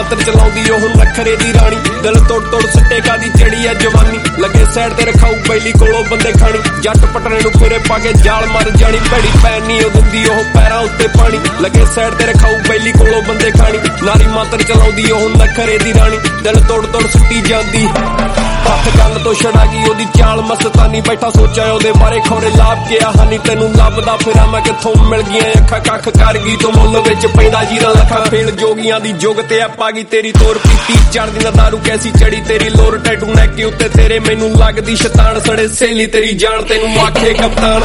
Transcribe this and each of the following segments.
ਮਾਤਰ ਚਲਾਉਂਦੀ ਉਹ ਨਖਰੇ ਦੀ ਰਾਣੀ ਦਿਲ ਤੋੜ ਤੋੜ ਸਿੱਟੇ ਕਾਦੀ ਚੜੀ ਐ ਜਵਾਨੀ ਲੱਗੇ ਸਾਈਡ ਤੇ ਰਖਾਊ ਬੈਲੀ ਕੋਲੋਂ ਬੰਦੇ ਖਾਣੀ ਜੱਟ ਪਟਣੇ ਨੂੰ ਫੇਰੇ ਪਾ ਕੇ ਜਾਲ ਮਰ ਜਾਣੀ ਭੈੜੀ ਪੈਣ ਨੀ ਉਹ ਦਿੰਦੀ ਉਹ ਪੈਰਾਂ ਉੱਤੇ ਪਾਣੀ ਲੱਗੇ ਸਾਈਡ ਤੇ ਰਖਾਊ ਬੈਲੀ ਕੋਲੋਂ ਬੰਦੇ ਖਾਣੀ ਨਾਰੀ ਮਾਤਰ ਚਲਾਉਂਦੀ ਉਹ ਨਖਰੇ ਦੀ ਰਾਣੀ ਦਿਲ ਤੋੜ ਤੋੜ ਸੁੱਟੀ ਜਾਂਦੀ ਹੱਥ ਗੱਲ ਤੋਂ ਛੜਾ ਗਈ ਉਹਦੀ ਚਾਲ ਮਸਤਾਨੀ ਬੈਠਾ ਸੋਚਿਆ ਉਹਦੇ ਬਾਰੇ ਖੋਰੇ ਲਾਭ ਕਿਹਾ ਹਾਨੀ ਤੈਨੂੰ ਲੱਭਦਾ ਫਿਰਾਂ ਮੈਂ ਕਿੱਥੋਂ ਮਿਲ ਗਈਆਂ ਅੱਖਾਂ ਕੱਖ ਕਰ ਗਈ ਤੂੰ ਮੁੱਲ ਵਿੱਚ ਪੈਂਦਾ ਜੀਰਾ ਲੱਖਾਂ ਫੇਲ ਜੋਗੀਆਂ ਦੀ ਜੁਗ ਤੇ ਆ ਪਾ ਗਈ ਤੇਰੀ ਤੋਰ ਪੀਤੀ ਚੜਦੀ ਨਾ ਦਾਰੂ ਕੈਸੀ ਚੜੀ ਤੇਰੀ ਲੋਰ ਟੈਟੂ ਨੈਕ ਉੱਤੇ ਤੇਰੇ ਮੈਨੂੰ ਲੱਗਦੀ ਸ਼ੈਤਾਨ ਸੜੇ ਸਹੇਲੀ ਤੇਰੀ ਜਾਨ ਤੈਨੂੰ ਆਖੇ ਕਪਤਾਨ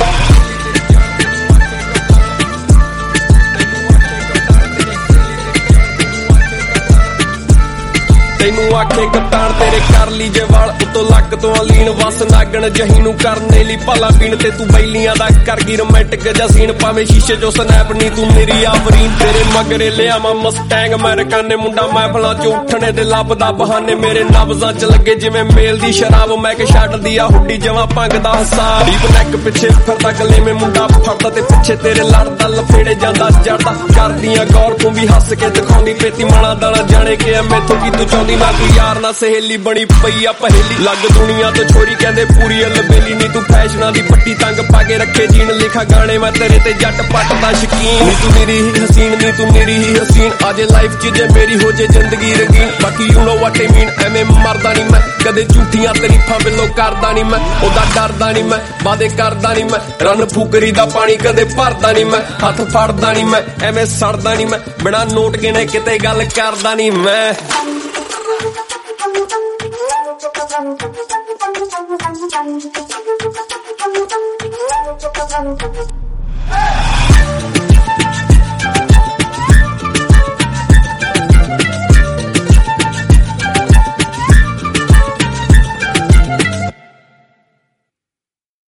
ਤੈਨੂੰ ਆਖੇ ਕਪਤਾਨ ਤੇਰੇ ਕਰ ਲਈ ਜੇ ਵਾਲ ਉਤੋਂ ਲੱਕ ਤੋਂ ਅਲੀਨ ਵਸ ਨਾਗਣ ਜਹੀ ਨੂੰ ਕਰਨੇ ਲਈ ਭਲਾ ਪੀਣ ਤੇ ਤੂੰ ਬੈਲੀਆਂ ਦਾ ਕਰ ਗਈ ਰੋਮਾਂਟਿਕ ਜਿਹਾ ਸੀਨ ਭਾਵੇਂ ਸ਼ੀਸ਼ੇ ਚੋਂ ਸਨੈਪ ਨਹੀਂ ਤੂੰ ਮੇਰੀ ਆਵਰੀਨ ਤੇਰੇ ਮਗਰੇ ਲਿਆਵਾਂ ਮਸਟੈਂਗ ਅਮਰੀਕਾਨੇ ਮੁੰਡਾ ਮਹਿਫਲਾਂ ਚ ਉੱਠਣੇ ਦੇ ਲੱਭਦਾ ਬਹਾਨੇ ਮੇਰੇ ਨਬਜ਼ਾਂ ਚ ਲੱਗੇ ਜਿਵੇਂ ਮੇਲ ਦੀ ਸ਼ਰਾਬ ਮੈਂ ਕਿ ਛੱਡਦੀ ਆ ਹੁੱਡੀ ਜਵਾਂ ਭੰਗ ਦਾ ਹਿਸਾਬ ਡੀਪ ਨੈਕ ਪਿੱਛੇ ਫਿਰਦਾ ਗੱਲੇ ਮੇ ਮੁੰਡਾ ਫੜਦਾ ਤੇ ਪਿੱਛੇ ਤੇਰੇ ਲੜਦਾ ਲਫੇੜੇ ਜਾਂਦਾ ਜੜਦਾ ਕਰਦੀਆਂ ਗੌਰ ਤੂੰ ਵੀ ਹੱਸ ਕੇ ਦਿਖਾਉਂਦੀ ਪੇਤੀ ਮਾਣਾ ਦਾਣਾ ਜਾਣੇ ਕਿ ਮੈਥੋਂ ਕੀ ਤੂੰ ਚਾਹੁੰਦੀ ਨਾ ਤੂੰ ਯਾਰ ਨਾ ਸਹੇਲੀ ਬਣੀ ਪਈ ਆ ਪਹੇਲੀ ਲੱਗ ਦੁਨੀਆ ਤੋਂ ਛੋਰੀ ਕਹਿੰਦੇ ਪੂਰੀ ਅਲਬੇਲੀ ਨੀ ਤੂੰ ਫੈਸ਼ਨਾਂ ਦੀ ਪੱਟੀ ਤੰਗ ਪਾ ਕੇ ਰੱਖੇ ਜੀਣ ਲਿਖਾ ਗਾਣੇ ਮੈਂ ਤੇਰੇ ਤੇ ਜੱਟ ਪੱਟ ਦਾ ਸ਼ਕੀਨ ਨੀ ਤੂੰ ਮੇਰੀ ਹੀ ਹਸੀਨ ਨੀ ਤੂੰ ਮੇਰੀ ਹੀ ਹਸੀਨ ਆਜੇ ਲਾਈਫ ਚ ਜੇ ਮੇਰੀ ਹੋ ਜੇ ਜ਼ਿੰਦਗੀ ਰੰਗੀਨ ਬਾਕੀ ਯੂ ਨੋ ਵਾਟ ਆਈ ਮੀਨ ਐਵੇਂ ਮਰਦਾ ਨੀ ਮੈਂ ਕਦੇ ਝੂਠੀਆਂ ਤਰੀਫਾਂ ਬਿੱਲੋ ਕਰਦਾ ਨੀ ਮੈਂ ਉਹਦਾ ਡਰਦਾ ਨੀ ਮੈਂ ਵਾਦੇ ਕਰਦਾ ਨੀ ਮੈਂ ਰਨ ਫੁਕਰੀ ਦਾ ਪਾਣੀ ਕਦੇ ਭਰਦਾ ਨੀ ਮੈਂ ਹੱਥ ਫੜਦਾ ਨੀ ਮੈਂ ਐਵੇਂ ਸੜਦਾ ਨੀ ਮੈਂ ਬਿਨਾਂ ਨੋਟ ਗਿਣੇ ਕਿਤੇ ਗੱਲ ਕਰਦਾ ਨੀ ਮੈਂ Thank you.